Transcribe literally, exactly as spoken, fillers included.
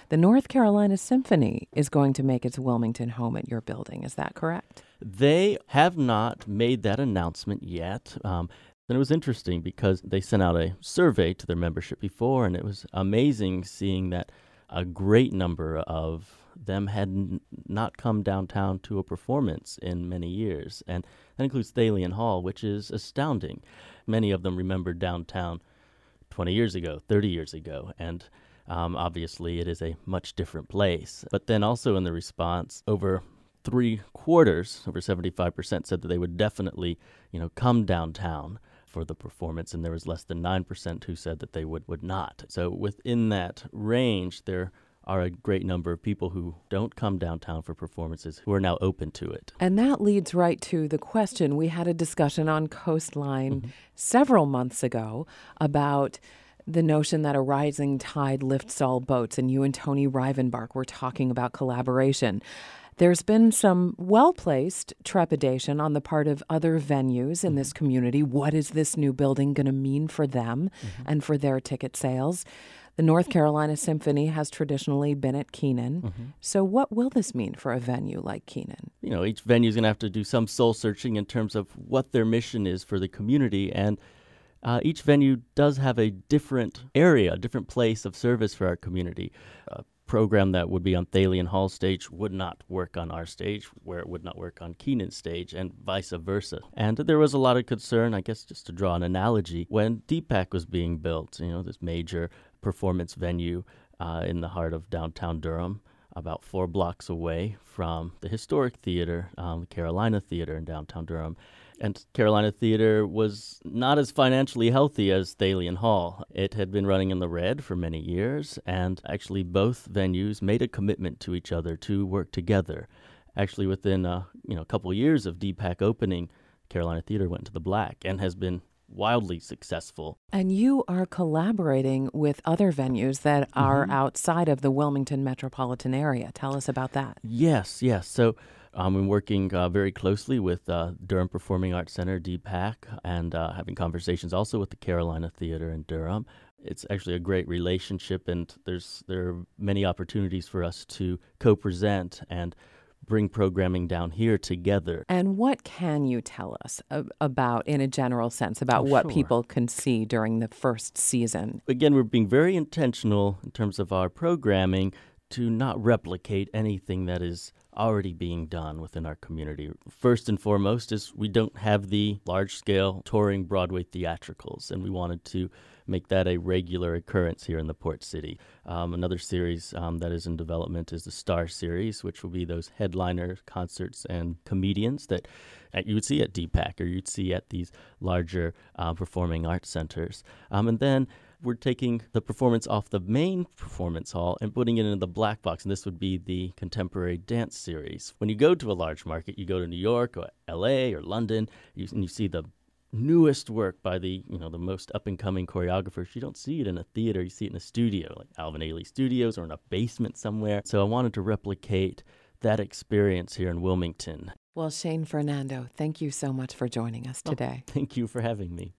the North Carolina Symphony is going to make its Wilmington home at your building. Is that correct? They have not made that announcement yet. Um, and it was interesting because they sent out a survey to their membership before, and it was amazing seeing that a great number of them had n- not come downtown to a performance in many years. And that includes Thalian Hall, which is astounding. Many of them remembered downtown twenty years ago, thirty years ago, and um, obviously it is a much different place. But then also in the response, over three quarters, over seventy-five percent, said that they would definitely, you know, come downtown for the performance, and there was less than nine percent who said that they would, would not. So within that range, there are a great number of people who don't come downtown for performances who are now open to it. And that leads right to the question. We had a discussion on Coastline Mm-hmm. several months ago about the notion that a rising tide lifts all boats, and you and Tony Rivenbark were talking about collaboration. There's been some well-placed trepidation on the part of other venues in this community. What is this new building going to mean for them Mm-hmm. and for their ticket sales? The North Carolina Symphony has traditionally been at Keenan. Mm-hmm. So what will this mean for a venue like Keenan? You know, each venue is going to have to do some soul searching in terms of what their mission is for the community, and uh, each venue does have a different area, a different place of service for our community. A program that would be on Thalian Hall stage would not work on our stage, where it would not work on Keenan stage, and vice versa. And there was a lot of concern, I guess, just to draw an analogy, when D PAC was being built, you know, this major performance venue uh, in the heart of downtown Durham, about four blocks away from the historic theater, um, the Carolina Theater in downtown Durham. And Carolina Theater was not as financially healthy as Thalian Hall. It had been running in the red for many years, and actually both venues made a commitment to each other to work together. Actually, within uh, you know a couple of years of D PAC opening, Carolina Theater went into the black and has been wildly successful. And you are collaborating with other venues that are Mm-hmm. outside of the Wilmington metropolitan area. Tell us about that. Yes, yes. So um, I'm working uh, very closely with uh, Durham Performing Arts Center, D PAC, and uh, having conversations also with the Carolina Theater in Durham. It's actually a great relationship, and there's there are many opportunities for us to co-present and bring programming down here together. And what can you tell us ab- about, in a general sense, about Oh, what sure. people can see during the first season? Again, we're being very intentional in terms of our programming to not replicate anything that is already being done within our community. First and foremost is we don't have the large-scale touring Broadway theatricals, and we wanted to make that a regular occurrence here in the Port City. Um, another series um, that is in development is the Star Series, which will be those headliner concerts and comedians that uh, you would see at D PAC or you'd see at these larger uh, performing arts centers. Um, and then we're taking the performance off the main performance hall and putting it in the black box, and this would be the Contemporary Dance Series. When you go to a large market, you go to New York or L A or London, you, and you see the newest work by the you know the most up-and-coming choreographers. You don't see it in a theater, you see it in a studio, like Alvin Ailey Studios or in a basement somewhere. So I wanted to replicate that experience here in Wilmington. Well, Shane Fernando, thank you so much for joining us today. Thank you for having me.